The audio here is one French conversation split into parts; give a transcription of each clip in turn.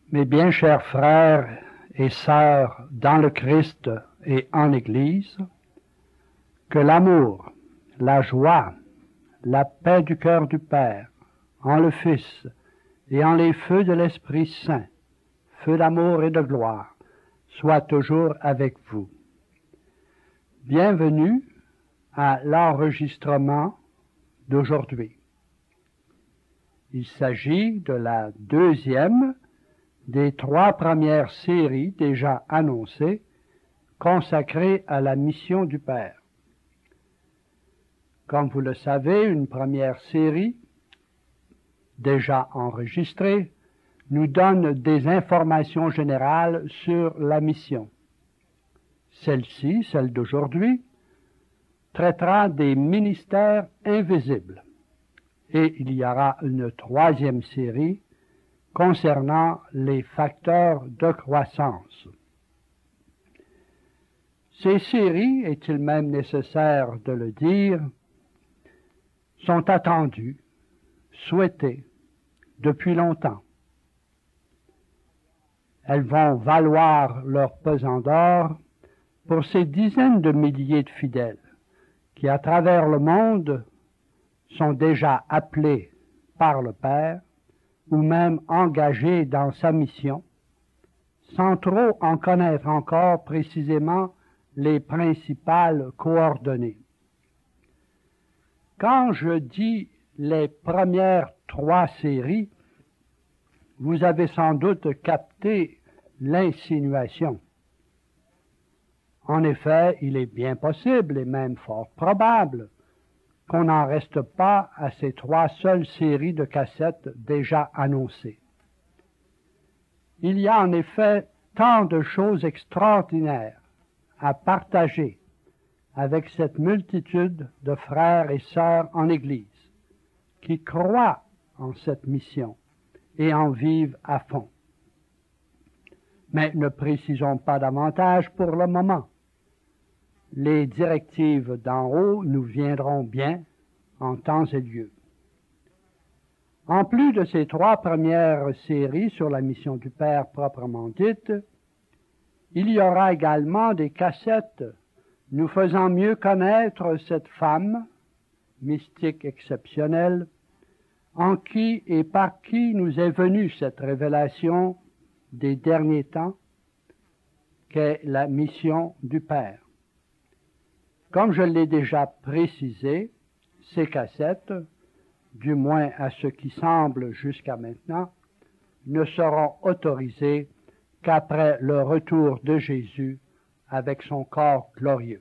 Mes bien chers frères et sœurs dans le Christ et en Église, que l'amour, la joie, la paix du cœur du Père, en le Fils et en les feux de l'Esprit Saint, feu d'amour et de gloire, soit toujours avec vous. Bienvenue à l'enregistrement d'aujourd'hui. Il s'agit de la deuxième des 3 premières séries déjà annoncées consacrées à la mission du Père. Comme vous le savez, une première série déjà enregistrée nous donne des informations générales sur la mission. Celle-ci, celle d'aujourd'hui, traitera des ministères invisibles. Et il y aura une 3e série concernant les facteurs de croissance. Ces séries, est-il même nécessaire de le dire, sont attendues, souhaitées depuis longtemps. Elles vont valoir leur pesant d'or pour ces dizaines de milliers de fidèles qui, à travers le monde, sont déjà appelés par le Père ou même engagés dans sa mission, sans trop en connaître encore précisément les principales coordonnées. Quand je dis les premières 3 séries, vous avez sans doute capté l'insinuation. En effet, il est bien possible et même fort probable qu'on n'en reste pas à ces 3 seules séries de cassettes déjà annoncées. Il y a en effet tant de choses extraordinaires à partager avec cette multitude de frères et sœurs en Église qui croient en cette mission et en vivent à fond. Mais ne précisons pas davantage pour le moment. Les directives d'en haut nous viendront bien en temps et lieu. En plus de ces 3 premières séries sur la mission du Père proprement dite, il y aura également des cassettes nous faisant mieux connaître cette femme, mystique exceptionnelle, en qui et par qui nous est venue cette révélation des derniers temps, qu'est la mission du Père. Comme je l'ai déjà précisé, ces cassettes, du moins à ce qui semble jusqu'à maintenant, ne seront autorisées qu'après le retour de Jésus avec son corps glorieux.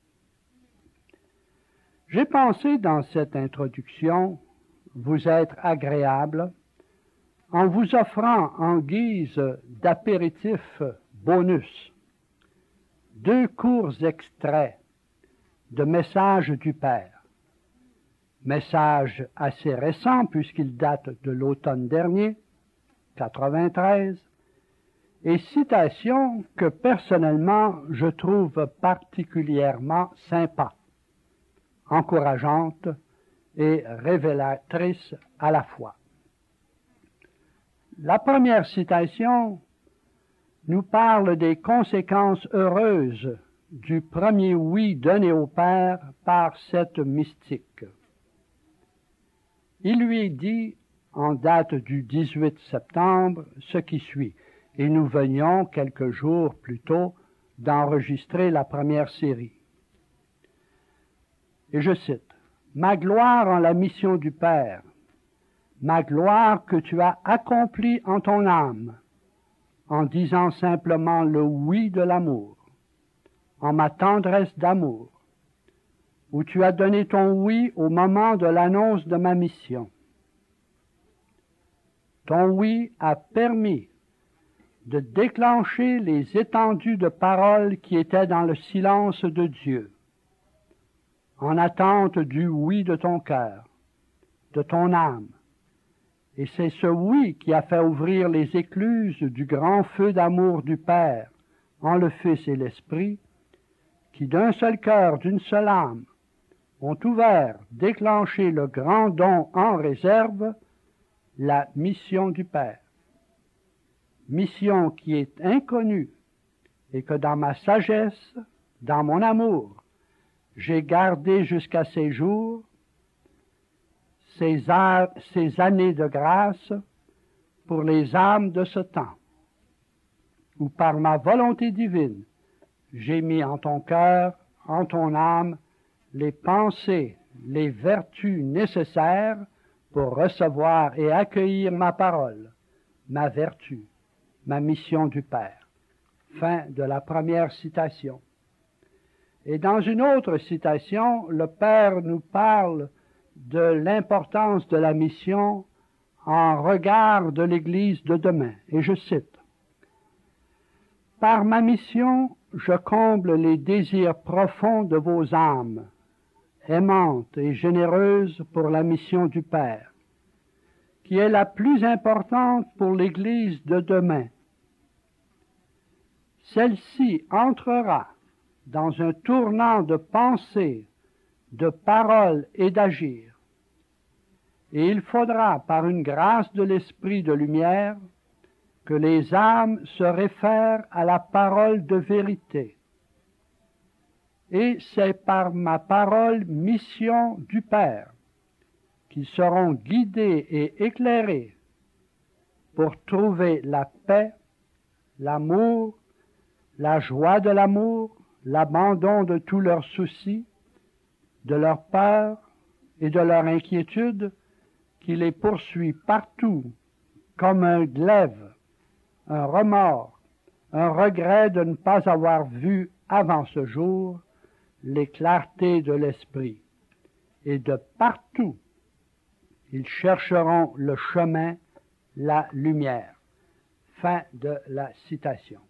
J'ai pensé dans cette introduction vous être agréable en vous offrant en guise d'apéritif bonus 2 courts extraits de Messages du Père. Message assez récent puisqu'il date de l'automne dernier, 93, et citation que personnellement je trouve particulièrement sympa, encourageante et révélatrice à la fois. La première citation nous parle des conséquences heureuses du premier oui donné au Père par cette mystique. Il lui est dit, en date du 18 septembre, ce qui suit, et nous venions quelques jours plus tôt d'enregistrer la première série. Et je cite, « Ma gloire en la mission du Père, ma gloire que tu as accomplie en ton âme, en disant simplement le oui de l'amour, en ma tendresse d'amour, où tu as donné ton oui au moment de l'annonce de ma mission. Ton oui a permis de déclencher les étendues de paroles qui étaient dans le silence de Dieu, en attente du oui de ton cœur, de ton âme. Et c'est ce oui qui a fait ouvrir les écluses du grand feu d'amour du Père en le Fils et l'Esprit, qui d'un seul cœur, d'une seule âme, ont ouvert, déclenché le grand don en réserve, la mission du Père. mission qui est inconnue et que dans ma sagesse, dans mon amour, j'ai gardé jusqu'à ces jours, ces années de grâce pour les âmes de ce temps, où par ma volonté divine, j'ai mis en ton cœur, en ton âme, les pensées, les vertus nécessaires pour recevoir et accueillir ma parole, ma vertu, ma mission du Père. Fin de la première citation. Et dans une autre citation, le Père nous parle de l'importance de la mission en regard de l'Église de demain. Et je cite, « Par ma mission, je comble les désirs profonds de vos âmes, aimantes et généreuses pour la mission du Père, qui est la plus importante pour l'Église de demain. Celle-ci entrera dans un tournant de pensée, de parole et d'agir, et il faudra, par une grâce de l'Esprit de lumière, que les âmes se réfèrent à la parole de vérité. Et c'est par ma parole mission du Père qu'ils seront guidés et éclairés pour trouver la paix, l'amour, la joie de l'amour, l'abandon de tous leurs soucis, de leurs peurs et de leur inquiétude qui les poursuit partout comme un glaive, un remords, un regret de ne pas avoir vu avant ce jour les clartés de l'esprit. Et de partout, ils chercheront le chemin, la lumière. Fin de la citation.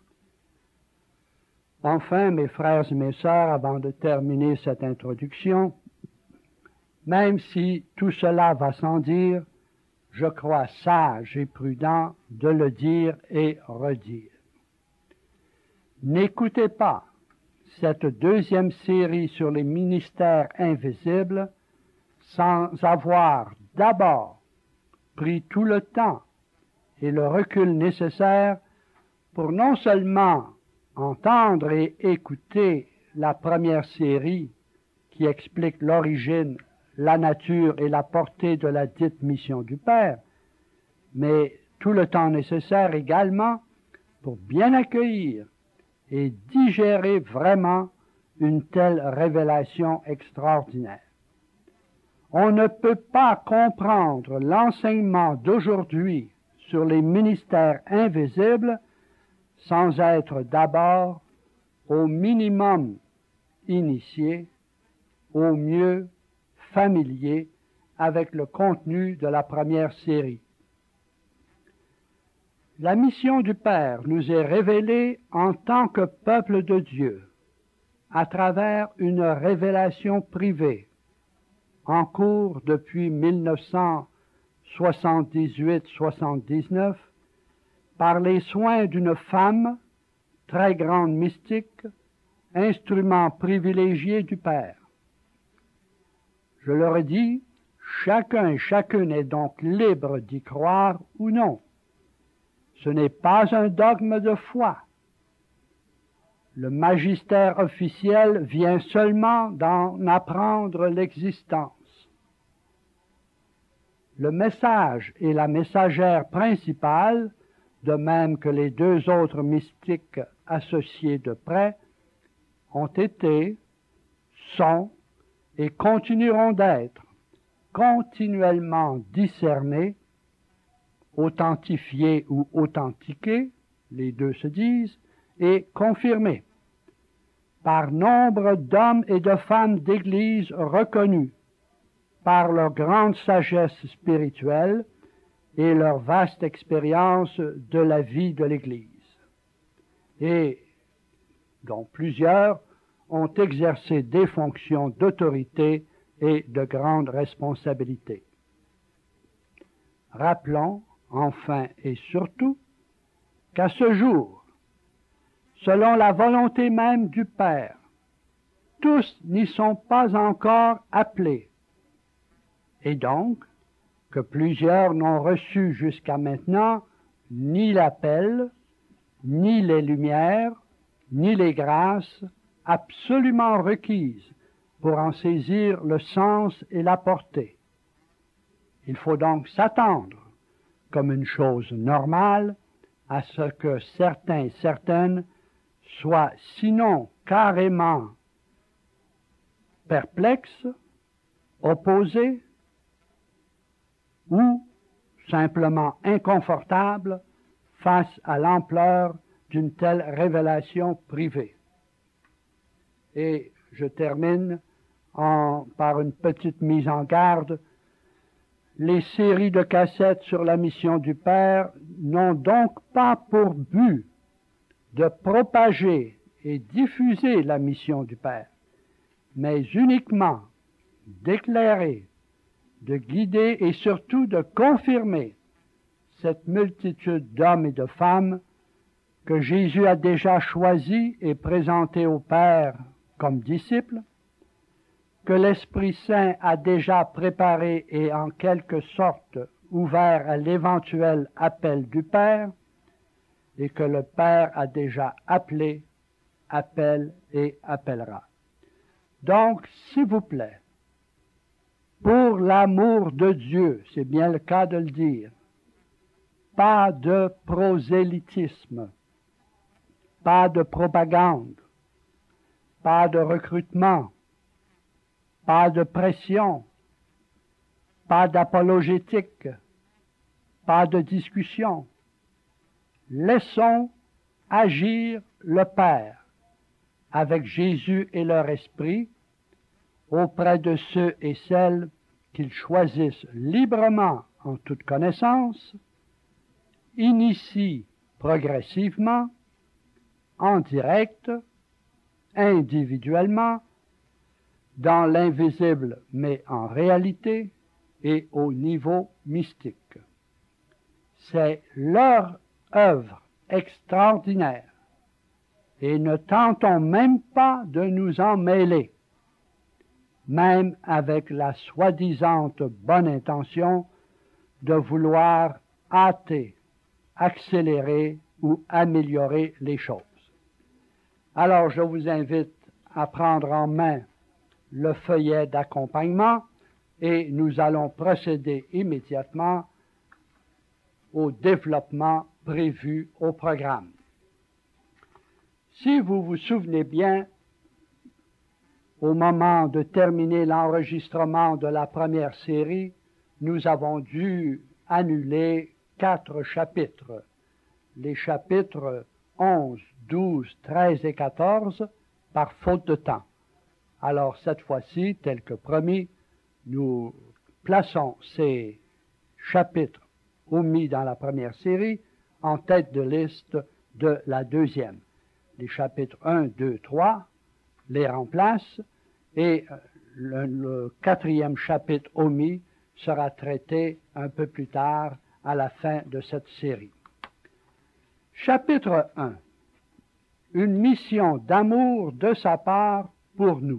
Enfin, mes frères et mes sœurs, avant de terminer cette introduction, même si tout cela va sans dire, je crois sage et prudent de le dire et redire. N'écoutez pas cette deuxième série sur les ministères invisibles sans avoir d'abord pris tout le temps et le recul nécessaire pour non seulement entendre et écouter la première série qui explique l'origine, la nature et la portée de la dite mission du Père, mais tout le temps nécessaire également pour bien accueillir et digérer vraiment une telle révélation extraordinaire. On ne peut pas comprendre l'enseignement d'aujourd'hui sur les ministères invisibles sans être d'abord au minimum initié, au mieux familier avec le contenu de la première série. La mission du Père nous est révélée en tant que peuple de Dieu, à travers une révélation privée, en cours depuis 1978-79, par les soins d'une femme, très grande mystique, instrument privilégié du Père. Je le redis, chacun et chacune est donc libre d'y croire ou non. Ce n'est pas un dogme de foi. Le magistère officiel vient seulement d'en apprendre l'existence. Le message et la messagère principale, de même que les deux autres mystiques associés de près, ont été, sont et continueront d'être continuellement discernés, authentifiés ou authentiqués, les deux se disent, et confirmés par nombre d'hommes et de femmes d'Église reconnus par leur grande sagesse spirituelle et leur vaste expérience de la vie de l'Église, et dont plusieurs ont exercé des fonctions d'autorité et de grande responsabilité. Rappelons, enfin et surtout, qu'à ce jour, selon la volonté même du Père, tous n'y sont pas encore appelés, et donc que plusieurs n'ont reçu jusqu'à maintenant ni l'appel, ni les lumières, ni les grâces absolument requises pour en saisir le sens et la portée. Il faut donc s'attendre, comme une chose normale, à ce que certains et certaines soient sinon carrément perplexes, opposés, ou simplement inconfortables face à l'ampleur d'une telle révélation privée. Et je termine par une petite mise en garde. Les séries de cassettes sur la mission du Père n'ont donc pas pour but de propager et diffuser la mission du Père, mais uniquement d'éclairer, de guider et surtout de confirmer cette multitude d'hommes et de femmes que Jésus a déjà choisis et présentés au Père comme disciples, que l'Esprit Saint a déjà préparé et en quelque sorte ouvert à l'éventuel appel du Père, et que le Père a déjà appelé, appelle et appellera. Donc, s'il vous plaît, pour l'amour de Dieu, c'est bien le cas de le dire, pas de prosélytisme, pas de propagande, pas de recrutement, pas de pression, pas d'apologétique, pas de discussion. Laissons agir le Père avec Jésus et leur esprit auprès de ceux et celles qu'ils choisissent librement en toute connaissance, initient progressivement, en direct, individuellement, dans l'invisible mais en réalité et au niveau mystique. C'est leur œuvre extraordinaire et ne tentons même pas de nous en mêler, même avec la soi-disant bonne intention de vouloir hâter, accélérer ou améliorer les choses. Alors je vous invite à prendre en main le feuillet d'accompagnement et nous allons procéder immédiatement au développement prévu au programme. Si vous vous souvenez bien, au moment de terminer l'enregistrement de la première série, nous avons dû annuler 4 chapitres, les chapitres 11, 12, 13 et 14, par faute de temps. Alors cette fois-ci, tel que promis, nous plaçons ces chapitres omis dans la première série en tête de liste de la deuxième. Les chapitres 1, 2, 3 les remplacent et le 4e chapitre omis sera traité un peu plus tard à la fin de cette série. Chapitre 1. Une mission d'amour de sa part pour nous.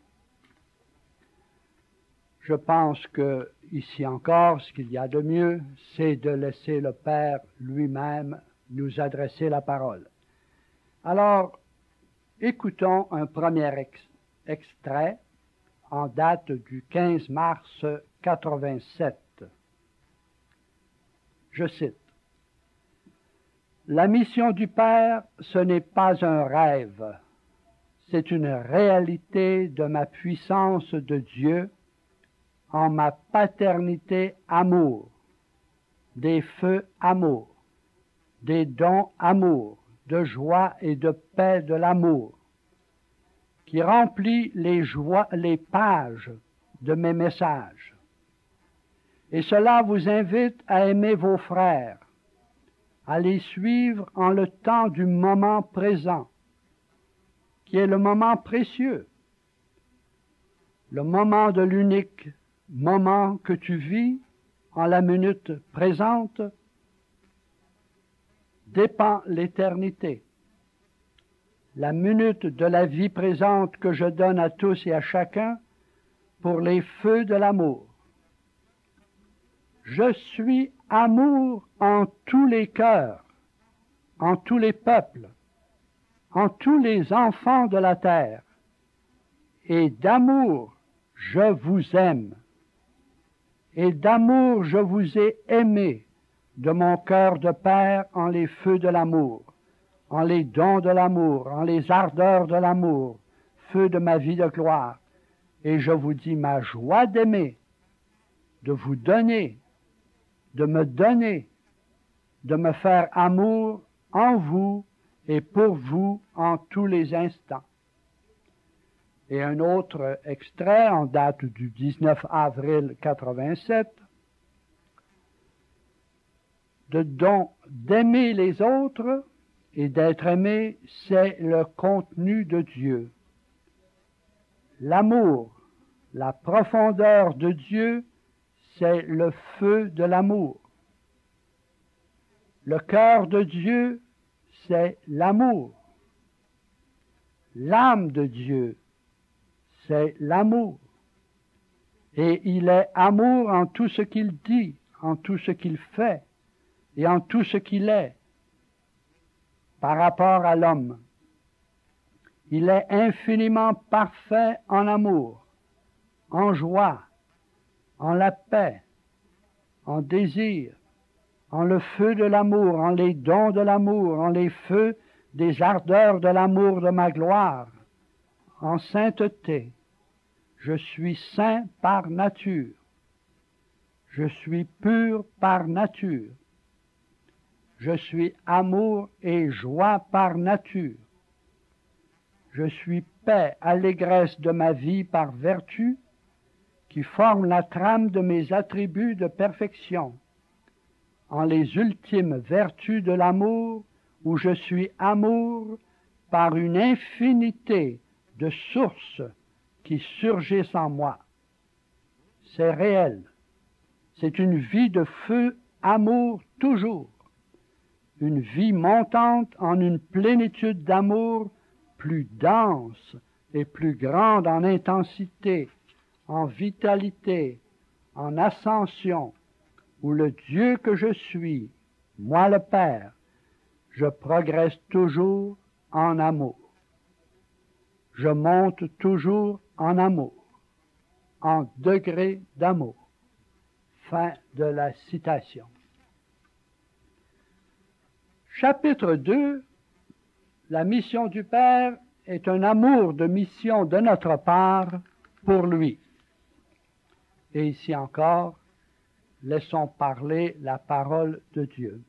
Je pense que, ici encore, ce qu'il y a de mieux, c'est de laisser le Père lui-même nous adresser la parole. Alors, écoutons un premier extrait en date du 15 mars 87. Je cite. « La mission du Père, ce n'est pas un rêve, c'est une réalité de ma puissance de Dieu en ma paternité amour, des feux amour, des dons amour, de joie et de paix de l'amour, qui remplit les pages de mes messages. Et cela vous invite à aimer vos frères, à les suivre en le temps du moment présent, qui est le moment précieux, le moment de l'unique moment que tu vis en la minute présente dépend l'éternité. La minute de la vie présente que je donne à tous et à chacun pour les feux de l'amour. Je suis amour en tous les cœurs, en tous les peuples, en tous les enfants de la terre. Et d'amour, je vous aime. Et d'amour, je vous ai aimé de mon cœur de père en les feux de l'amour, en les dons de l'amour, en les ardeurs de l'amour, feu de ma vie de gloire. Et je vous dis ma joie d'aimer, de vous donner, de me faire amour en vous et pour vous en tous les instants. Et un autre extrait en date du 19 avril 87, d'aimer les autres et d'être aimé, c'est le contenu de Dieu. L'amour, la profondeur de Dieu, c'est le feu de l'amour. Le cœur de Dieu, c'est l'amour. L'âme de Dieu, c'est l'amour. Et il est amour en tout ce qu'il dit, en tout ce qu'il fait et en tout ce qu'il est par rapport à l'homme. Il est infiniment parfait en amour, en joie, en la paix, en désir, en le feu de l'amour, en les dons de l'amour, en les feux des ardeurs de l'amour de ma gloire, en sainteté. Je suis saint par nature. Je suis pur par nature. Je suis amour et joie par nature. Je suis paix, allégresse de ma vie par vertu, qui forme la trame de mes attributs de perfection, en les ultimes vertus de l'amour, où je suis amour par une infinité de sources qui surgissent en moi. C'est réel. C'est une vie de feu, amour toujours. Une vie montante en une plénitude d'amour plus dense et plus grande en intensité, en vitalité, en ascension, où le Dieu que je suis, moi le Père, je progresse toujours en amour. Je monte toujours en amour, en degré d'amour. Fin de la citation. Chapitre 2, la mission du Père est un amour de mission de notre part pour lui. Et ici encore, laissons parler la parole de Dieu.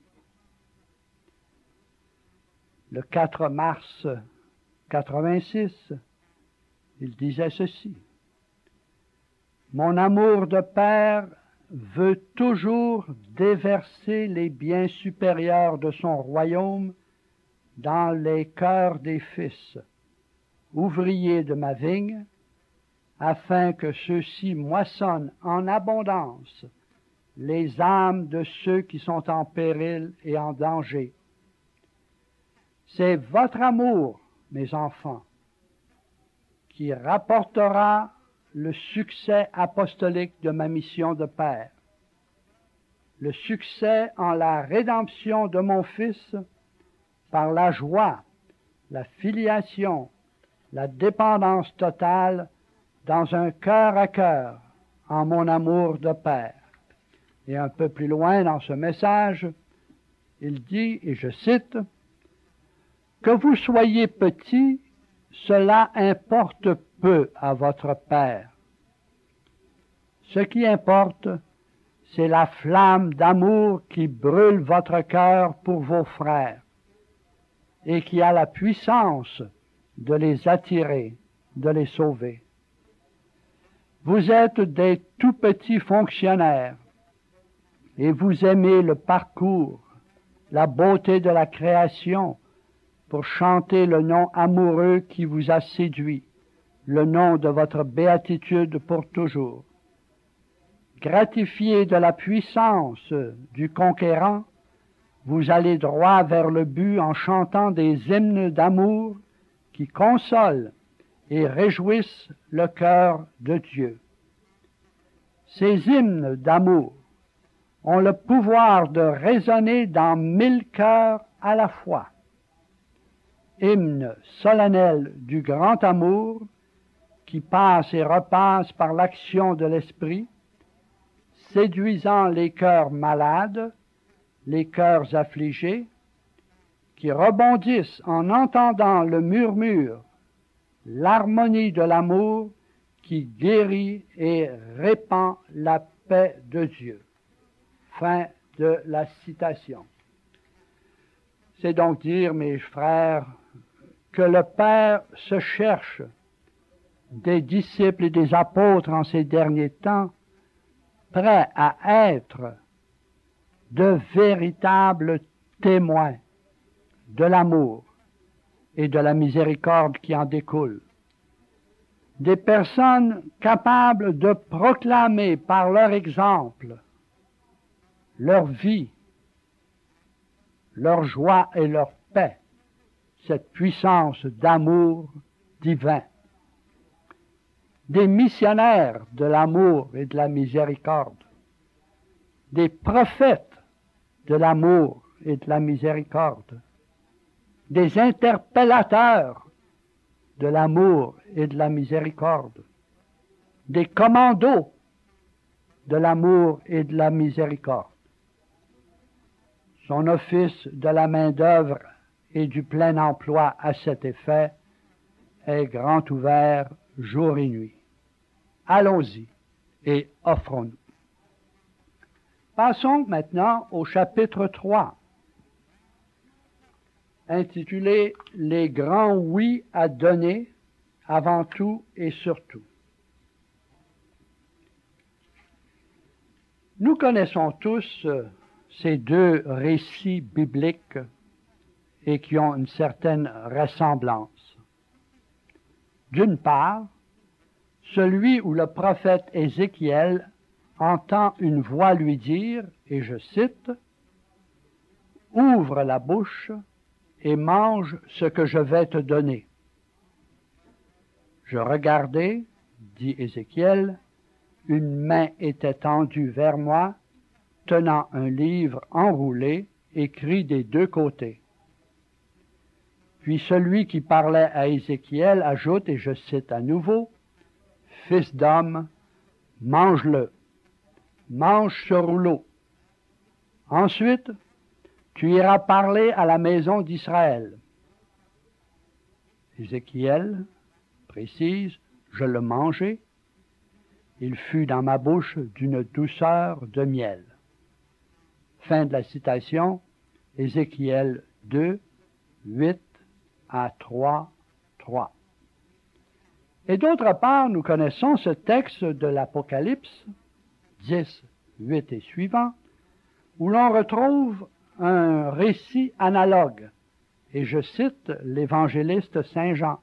Le 4 mars 86, il disait ceci: « Mon amour de Père veut toujours déverser les biens supérieurs de son royaume dans les cœurs des fils, ouvriers de ma vigne, afin que ceux-ci moissonnent en abondance les âmes de ceux qui sont en péril et en danger. C'est votre amour, mes enfants, qui rapportera le succès apostolique de ma mission de Père, le succès en la rédemption de mon Fils par la joie, la filiation, la dépendance totale dans un cœur à cœur en mon amour de Père. » Et un peu plus loin dans ce message, il dit, et je cite, « Que vous soyez petits, cela importe peu à votre Père. Ce qui importe, c'est la flamme d'amour qui brûle votre cœur pour vos frères et qui a la puissance de les attirer, de les sauver. Vous êtes des tout petits fonctionnaires et vous aimez le parcours, la beauté de la création pour chanter le nom amoureux qui vous a séduit, le nom de votre béatitude pour toujours. Gratifiés de la puissance du conquérant, vous allez droit vers le but en chantant des hymnes d'amour qui consolent et réjouissent le cœur de Dieu. Ces hymnes d'amour ont le pouvoir de résonner dans 1000 cœurs à la fois. Hymne solennel du grand amour qui passe et repasse par l'action de l'esprit, séduisant les cœurs malades, les cœurs affligés, qui rebondissent en entendant le murmure, l'harmonie de l'amour qui guérit et répand la paix de Dieu. Fin de la citation. C'est donc dire, mes frères, que le Père se cherche des disciples et des apôtres en ces derniers temps, prêts à être de véritables témoins de l'amour et de la miséricorde qui en découle. Des personnes capables de proclamer par leur exemple leur vie, leur joie et leur paix, cette puissance d'amour divin. Des missionnaires de l'amour et de la miséricorde, des prophètes de l'amour et de la miséricorde, des interpellateurs de l'amour et de la miséricorde, des commandos de l'amour et de la miséricorde. Son office de la main-d'œuvre et du plein emploi à cet effet est grand ouvert jour et nuit. Allons-y et offrons-nous. Passons maintenant au chapitre 3, intitulé « Les grands oui à donner avant tout et surtout ». Nous connaissons tous ces deux récits bibliques et qui ont une certaine ressemblance. D'une part, celui où le prophète Ézéchiel entend une voix lui dire, et je cite, « Ouvre la bouche et mange ce que je vais te donner. » Je regardai, dit Ézéchiel, une main était tendue vers moi, tenant un livre enroulé, écrit des deux côtés. Puis celui qui parlait à Ézéchiel ajoute, et je cite à nouveau, « Fils d'homme, mange-le, mange ce rouleau. Ensuite, tu iras parler à la maison d'Israël. » Ézéchiel précise, « Je le mangeai, il fut dans ma bouche d'une douceur de miel. » Fin de la citation, Ézéchiel 2, 8 à 3, 3. Et d'autre part, nous connaissons ce texte de l'Apocalypse, 10, 8 et suivant, où l'on retrouve un récit analogue, et je cite l'évangéliste Saint Jean.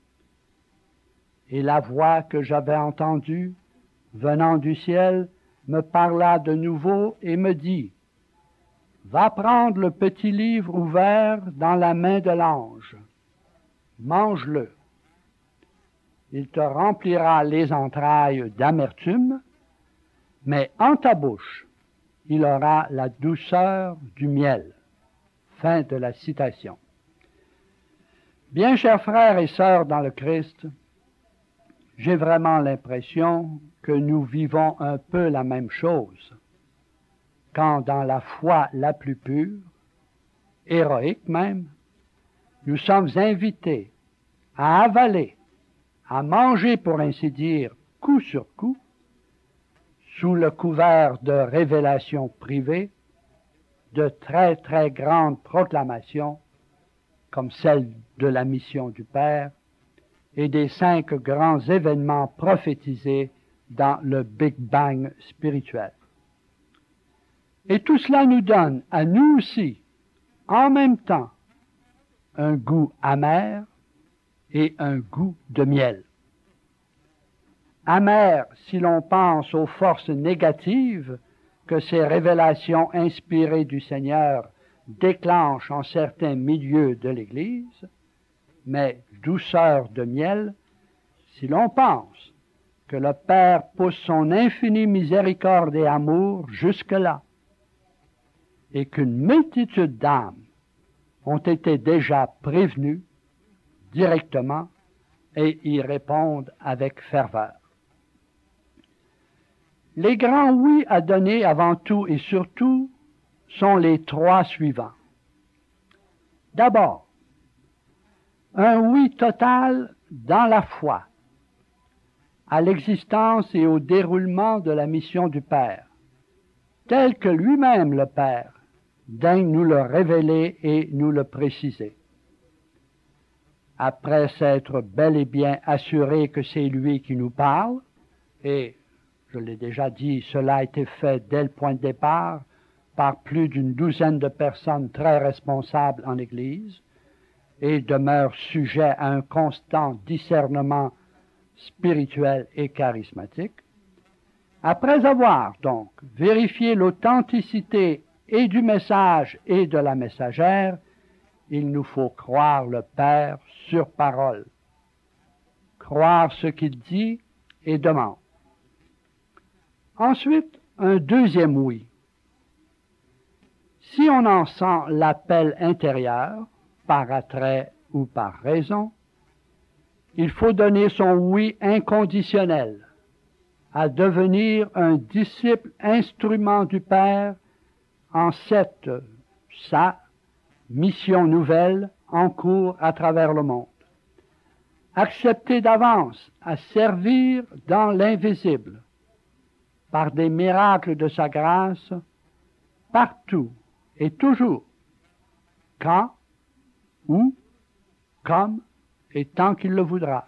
« Et la voix que j'avais entendue, venant du ciel, me parla de nouveau et me dit, « Va prendre le petit livre ouvert dans la main de l'ange. Mange-le. Il te remplira les entrailles d'amertume, mais en ta bouche, il aura la douceur du miel. » Fin de la citation. Bien chers frères et sœurs dans le Christ, j'ai vraiment l'impression que nous vivons un peu la même chose, quand dans la foi la plus pure, héroïque même, nous sommes invités à avaler, à manger pour ainsi dire, coup sur coup, sous le couvert de révélations privées, de très très grandes proclamations, comme celle de la mission du Père, et des 5 grands événements prophétisés dans le Big Bang spirituel. Et tout cela nous donne, à nous aussi, en même temps, un goût amer et un goût de miel. Amer si l'on pense aux forces négatives que ces révélations inspirées du Seigneur déclenchent en certains milieux de l'Église, mais douceur de miel si l'on pense que le Père pousse son infinie miséricorde et amour jusque-là, et qu'une multitude d'âmes ont été déjà prévenues directement et y répondent avec ferveur. Les grands oui à donner avant tout et surtout sont les trois suivants. D'abord, un oui total dans la foi, à l'existence et au déroulement de la mission du Père, tel que lui-même le Père daigne nous le révéler et nous le préciser. Après s'être bel et bien assuré que c'est lui qui nous parle, et je l'ai déjà dit, cela a été fait dès le point de départ par plus d'une douzaine de personnes très responsables en Église et demeure sujet à un constant discernement spirituel et charismatique. Après avoir donc vérifié l'authenticité et du message et de la messagère, il nous faut croire le Père sur parole, croire ce qu'il dit et demande. Ensuite, un deuxième oui. Si on en sent l'appel intérieur, par attrait ou par raison, il faut donner son oui inconditionnel à devenir un disciple instrument du Père en sa mission nouvelle en cours à travers le monde. Accepter d'avance à servir dans l'invisible par des miracles de sa grâce partout et toujours, quand, où, comme et tant qu'il le voudra.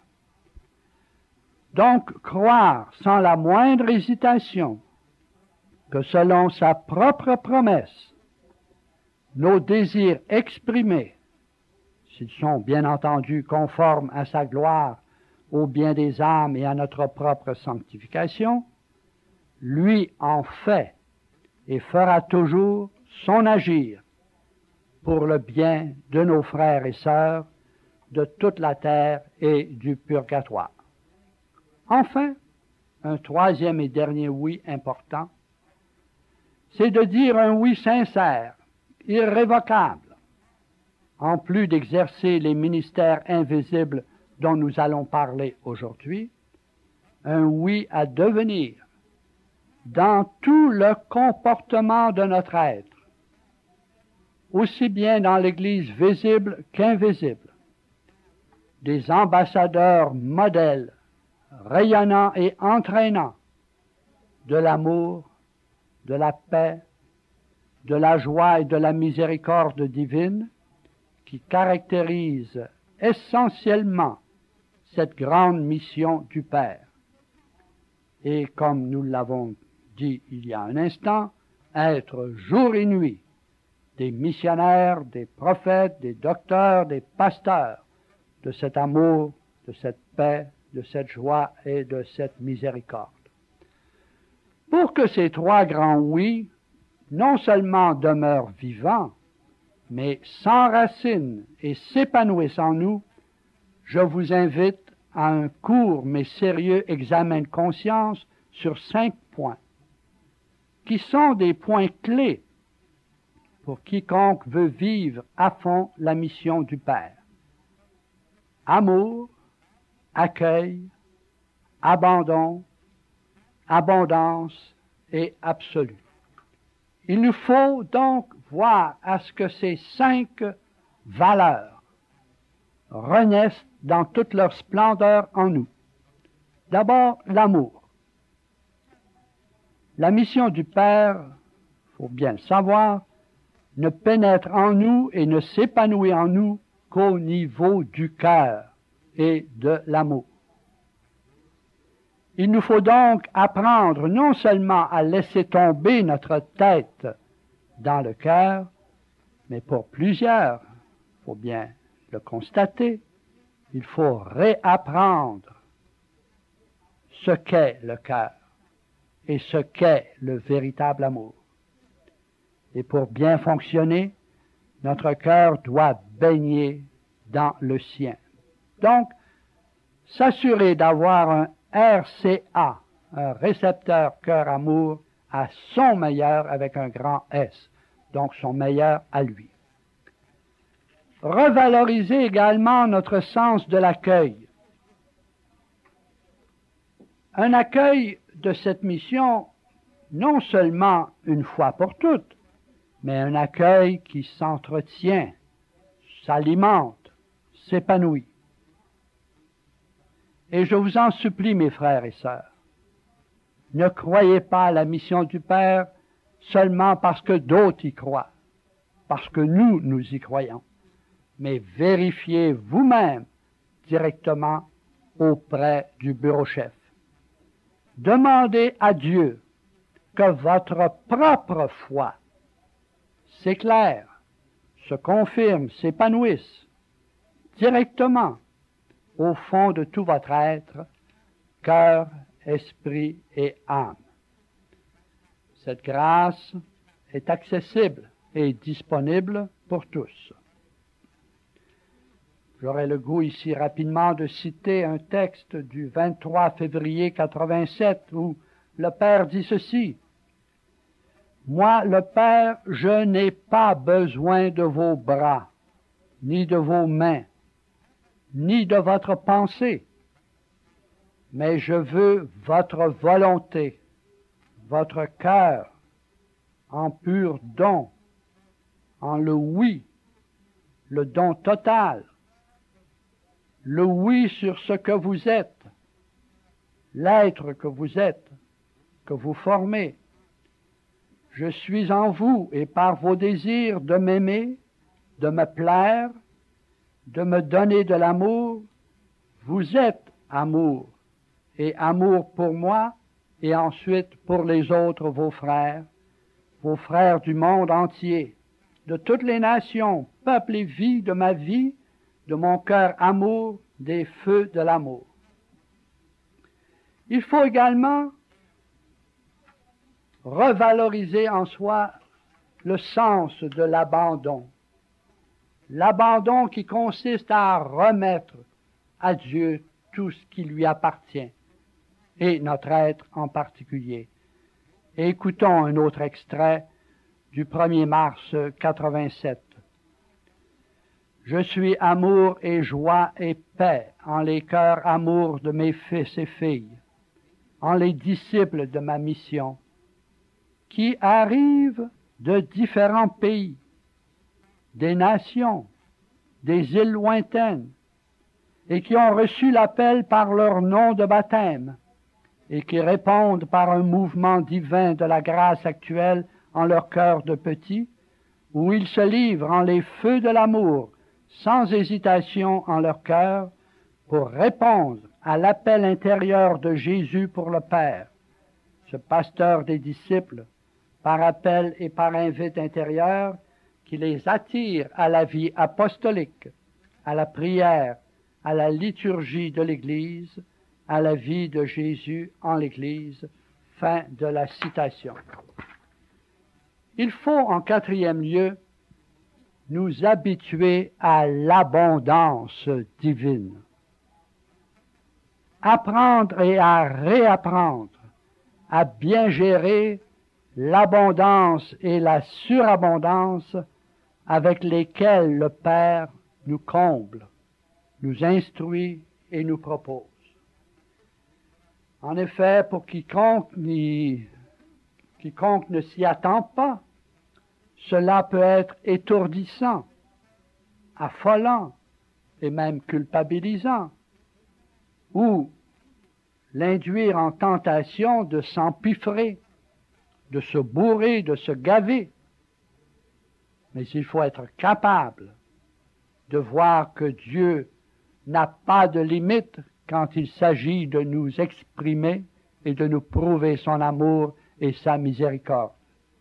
Donc, croire sans la moindre hésitation que selon sa propre promesse, nos désirs exprimés, s'ils sont bien entendu conformes à sa gloire, au bien des âmes et à notre propre sanctification, lui en fait et fera toujours son agir pour le bien de nos frères et sœurs de toute la terre et du purgatoire. Enfin, un troisième et dernier oui important, c'est de dire un oui sincère, irrévocable, en plus d'exercer les ministères invisibles dont nous allons parler aujourd'hui, un oui à devenir dans tout le comportement de notre être, aussi bien dans l'Église visible qu'invisible, des ambassadeurs modèles, rayonnants et entraînants de l'amour, de la paix, de la joie et de la miséricorde divine qui caractérisent essentiellement cette grande mission du Père. Et comme nous l'avons dit il y a un instant, être jour et nuit des missionnaires, des prophètes, des docteurs, des pasteurs de cet amour, de cette paix, de cette joie et de cette miséricorde. Pour que ces trois grands oui non seulement demeurent vivants, mais s'enracinent et s'épanouissent en nous, je vous invite à un court mais sérieux examen de conscience sur 5 points, qui sont des points clés pour quiconque veut vivre à fond la mission du Père. Amour, accueil, abandon, abondance et absolu. Il nous faut donc voir à ce que ces 5 valeurs renaissent dans toute leur splendeur en nous. D'abord, l'amour. La mission du Père, il faut bien le savoir, ne pénètre en nous et ne s'épanouit en nous qu'au niveau du cœur et de l'amour. Il nous faut donc apprendre non seulement à laisser tomber notre tête dans le cœur, mais pour plusieurs, il faut bien le constater, il faut réapprendre ce qu'est le cœur et ce qu'est le véritable amour. Et pour bien fonctionner, notre cœur doit baigner dans le sien. Donc, s'assurer d'avoir un RCA, un récepteur cœur-amour, à son meilleur avec un grand S, donc son meilleur à lui. Revaloriser également notre sens de l'accueil. Un accueil de cette mission, non seulement une fois pour toutes, mais un accueil qui s'entretient, s'alimente, s'épanouit. Et je vous en supplie, mes frères et sœurs, ne croyez pas à la mission du Père seulement parce que d'autres y croient, parce que nous y croyons, mais vérifiez vous-même directement auprès du bureau-chef. Demandez à Dieu que votre propre foi s'éclaire, se confirme, s'épanouisse directement au fond de tout votre être, cœur, esprit et âme. Cette grâce est accessible et disponible pour tous. J'aurai le goût ici rapidement de citer un texte du 23 février 87 où le Père dit ceci: « Moi, le Père, je n'ai pas besoin de vos bras, ni de vos mains, ni de votre pensée, mais je veux votre volonté, votre cœur, en pur don, en le oui, le don total, le oui sur ce que vous êtes, l'être que vous êtes, que vous formez. Je suis en vous et par vos désirs de m'aimer, de me plaire, de me donner de l'amour, vous êtes amour, et amour pour moi, et ensuite pour les autres, vos frères du monde entier, de toutes les nations, peuples et vies de ma vie, de mon cœur amour, des feux de l'amour. Il faut également revaloriser en soi le sens de l'abandon. L'abandon qui consiste à remettre à Dieu tout ce qui lui appartient, et notre être en particulier. Et écoutons un autre extrait du 1er mars 87. Je suis amour et joie et paix en les cœurs amour de mes fils et filles, en les disciples de ma mission, qui arrivent de différents pays, des nations, des îles lointaines, et qui ont reçu l'appel par leur nom de baptême, et qui répondent par un mouvement divin de la grâce actuelle en leur cœur de petits, où ils se livrent en les feux de l'amour, sans hésitation en leur cœur, pour répondre à l'appel intérieur de Jésus pour le Père. Ce pasteur des disciples, par appel et par invite intérieur, qui les attire à la vie apostolique, à la prière, à la liturgie de l'Église, à la vie de Jésus en l'Église. Fin de la citation. Il faut, en quatrième lieu, nous habituer à l'abondance divine. Apprendre et à réapprendre à bien gérer l'abondance et la surabondance avec lesquelles le Père nous comble, nous instruit et nous propose. En effet, pour quiconque ne s'y attend pas, cela peut être étourdissant, affolant et même culpabilisant, ou l'induire en tentation de s'empiffrer, de se bourrer, de se gaver. Mais il faut être capable de voir que Dieu n'a pas de limite quand il s'agit de nous exprimer et de nous prouver son amour et sa miséricorde.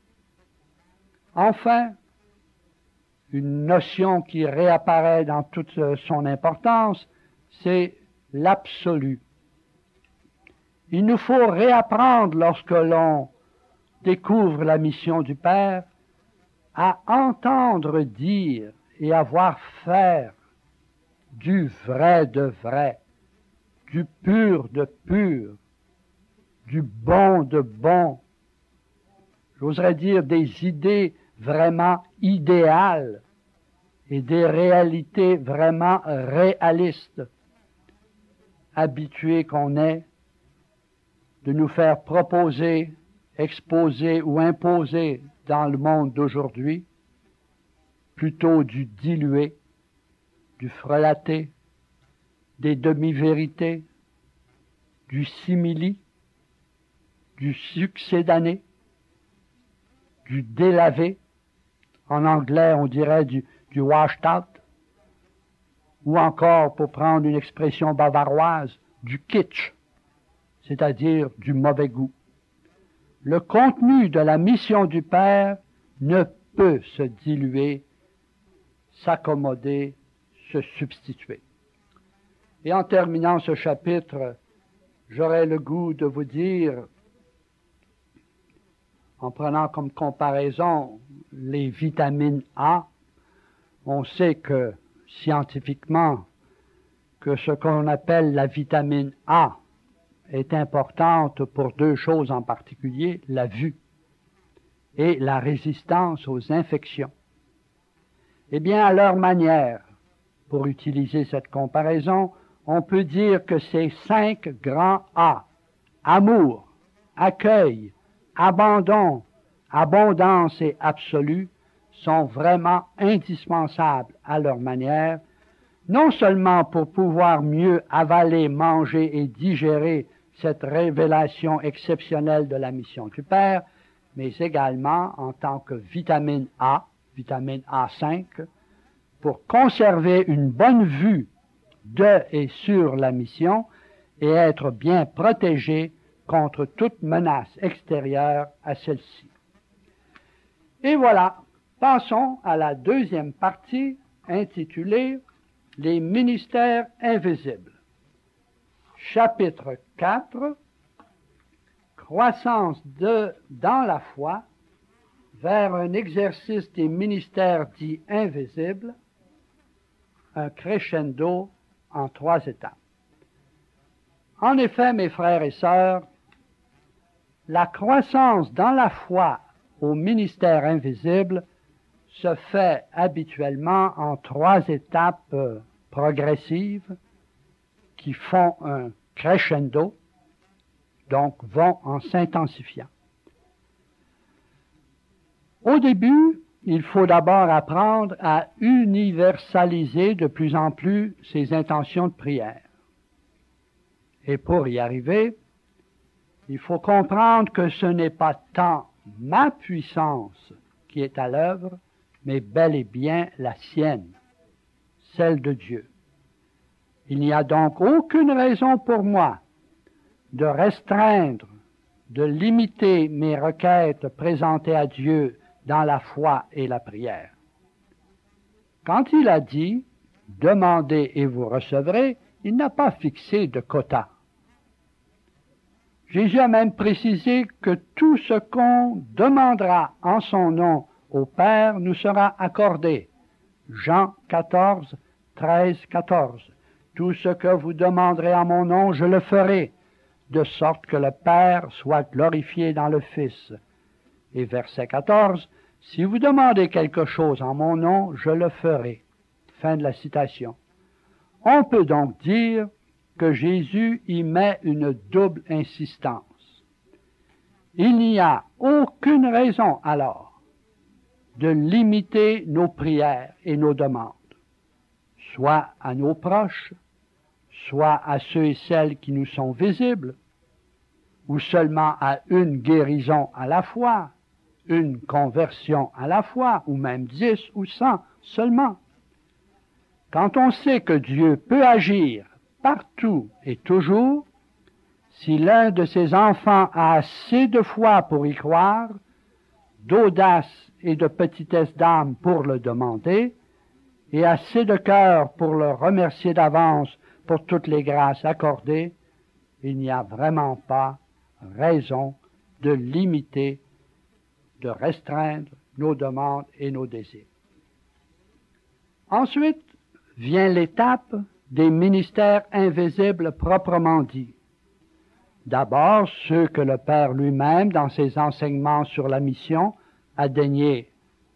Enfin, une notion qui réapparaît dans toute son importance, c'est l'absolu. Il nous faut réapprendre, lorsque l'on découvre la mission du Père, à entendre dire et à voir faire du vrai de vrai, du pur de pur, du bon de bon, j'oserais dire des idées vraiment idéales et des réalités vraiment réalistes, habitués qu'on est de nous faire proposer, exposer ou imposer dans le monde d'aujourd'hui, plutôt du dilué, du frelaté, des demi-vérités, du simili, du succédané, du délavé, en anglais on dirait du washed out, ou encore, pour prendre une expression bavaroise, du kitsch, c'est-à-dire du mauvais goût. Le contenu de la mission du Père ne peut se diluer, s'accommoder, se substituer. Et en terminant ce chapitre, j'aurais le goût de vous dire, en prenant comme comparaison les vitamines A, on sait que scientifiquement que ce qu'on appelle la vitamine A est importante pour deux choses en particulier, la vue et la résistance aux infections. Eh bien, à leur manière, pour utiliser cette comparaison, on peut dire que ces 5 grands A, amour, accueil, abandon, abondance et absolu, sont vraiment indispensables à leur manière, non seulement pour pouvoir mieux avaler, manger et digérer cette révélation exceptionnelle de la mission du Père, mais également en tant que vitamine A, vitamine A5, pour conserver une bonne vue de et sur la mission et être bien protégé contre toute menace extérieure à celle-ci. Et voilà, passons à la deuxième partie intitulée « Les ministères invisibles ». Chapitre 4, croissance dans la foi vers un exercice des ministères dits invisibles, un crescendo en 3 étapes. En effet, mes frères et sœurs, la croissance dans la foi au ministère invisible se fait habituellement en 3 étapes progressives qui font un crescendo, donc vont en s'intensifiant. Au début, il faut d'abord apprendre à universaliser de plus en plus ses intentions de prière. Et pour y arriver, il faut comprendre que ce n'est pas tant ma puissance qui est à l'œuvre, mais bel et bien la sienne, celle de Dieu. Il n'y a donc aucune raison pour moi de restreindre, de limiter mes requêtes présentées à Dieu dans la foi et la prière. Quand il a dit « Demandez et vous recevrez », il n'a pas fixé de quota. Jésus a même précisé que tout ce qu'on demandera en son nom au Père nous sera accordé. Jean 14, 13, 14. Tout ce que vous demanderez en mon nom, je le ferai, de sorte que le Père soit glorifié dans le Fils. Et verset 14, si vous demandez quelque chose en mon nom, je le ferai. Fin de la citation. On peut donc dire que Jésus y met une double insistance. Il n'y a aucune raison alors de limiter nos prières et nos demandes, soit à nos proches, soit à ceux et celles qui nous sont visibles, ou seulement à une guérison à la fois, une conversion à la fois, ou même 10 ou 100 seulement. Quand on sait que Dieu peut agir partout et toujours, si l'un de ses enfants a assez de foi pour y croire, d'audace et de petitesse d'âme pour le demander, et assez de cœur pour le remercier d'avance pour toutes les grâces accordées, il n'y a vraiment pas raison de limiter, de restreindre nos demandes et nos désirs. Ensuite vient l'étape des ministères invisibles proprement dits. D'abord, ceux que le Père lui-même, dans ses enseignements sur la mission, a daigné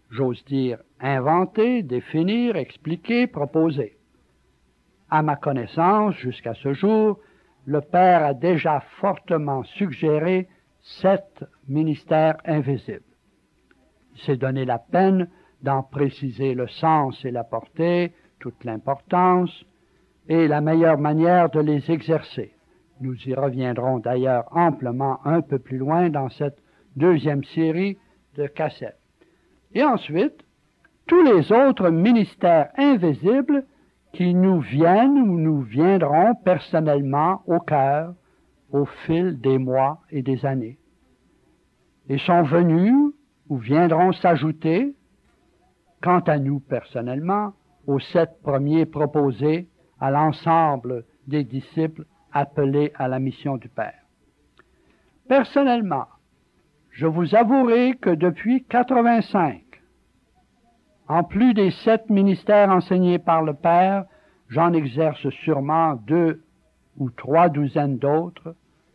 j'ose dire inventer, définir, expliquer, proposer. À ma connaissance, jusqu'à ce jour, le Père a déjà fortement suggéré 7 ministères invisibles. Il s'est donné la peine d'en préciser le sens et la portée, toute l'importance, et la meilleure manière de les exercer. Nous y reviendrons d'ailleurs amplement un peu plus loin dans cette deuxième série de cassettes. Et ensuite, tous les autres ministères invisibles qui nous viennent ou nous viendront personnellement au cœur au fil des mois et des années. Et sont venus ou viendront s'ajouter, quant à nous personnellement, aux 7 premiers proposés à l'ensemble des disciples appelés à la mission du Père. Personnellement, je vous avouerai que depuis 85, en plus des 7 ministères enseignés par le Père, j'en exerce sûrement 2 ou 3 douzaines d'autres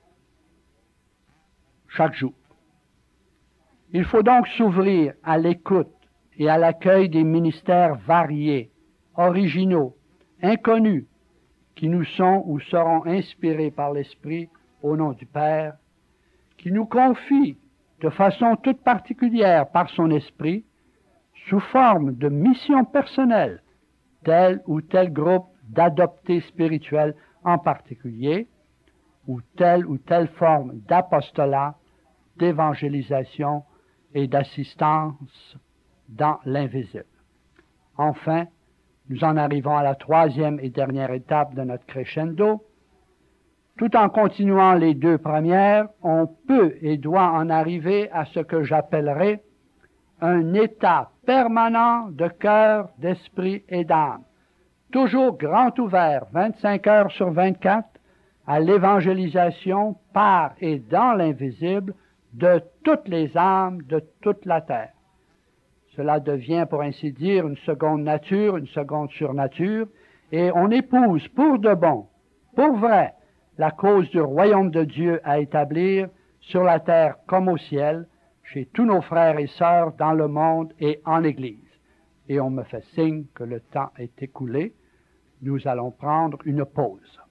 chaque jour. Il faut donc s'ouvrir à l'écoute et à l'accueil des ministères variés, originaux, inconnus, qui nous sont ou seront inspirés par l'Esprit au nom du Père, qui nous confie de façon toute particulière par son Esprit, sous forme de mission personnelle, tel ou tel groupe d'adoptés spirituels en particulier, ou telle forme d'apostolat, d'évangélisation et d'assistance dans l'invisible. Enfin, nous en arrivons à la 3e et dernière étape de notre crescendo. Tout en continuant les 2 premières, on peut et doit en arriver à ce que j'appellerai un état permanent de cœur, d'esprit et d'âme, toujours grand ouvert, 25 heures sur 24, à l'évangélisation par et dans l'invisible de toutes les âmes de toute la terre. Cela devient, pour ainsi dire, une seconde nature, une seconde surnature, et on épouse pour de bon, pour vrai, la cause du royaume de Dieu à établir sur la terre comme au ciel, chez tous nos frères et sœurs dans le monde et en Église. Et on me fait signe que le temps est écoulé. Nous allons prendre une pause.